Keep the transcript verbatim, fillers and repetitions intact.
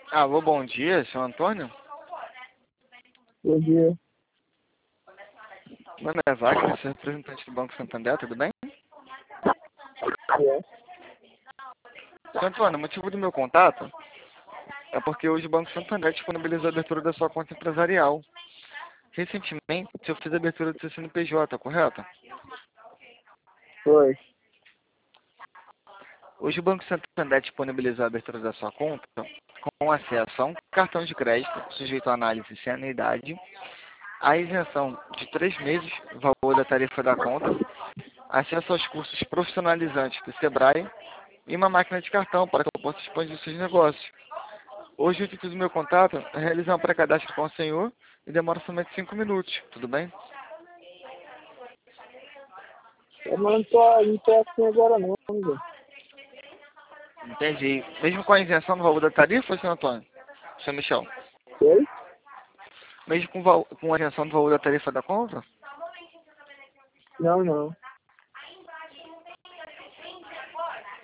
Alô, bom dia, senhor Antônio? Bom dia. Meu nome é Wagner, sou representante do Banco Santander, tudo bem? É. Senhor Antônio, o motivo do meu contato é porque hoje o Banco Santander disponibilizou a abertura da sua conta empresarial. Recentemente, eu fiz a abertura do seu C N P J, correto? Foi. Hoje o Banco Santander disponibilizou a abertura da sua conta com acesso a um cartão de crédito sujeito à análise sem anuidade, a isenção de três meses do valor da tarifa da conta, acesso aos cursos profissionalizantes do Sebrae e uma máquina de cartão para que eu possa expandir seus negócios. Hoje o intuito do meu contato é realizar um pré-cadastro com o senhor e demora somente cinco minutos, tudo bem? Eu não tô, não tô assim agora não, velho. Entendi. Mesmo com a isenção do valor da tarifa, senhor Antônio? Senhor Michel? Foi? Mesmo com, val- com a isenção do valor da tarifa da compra? Não, não.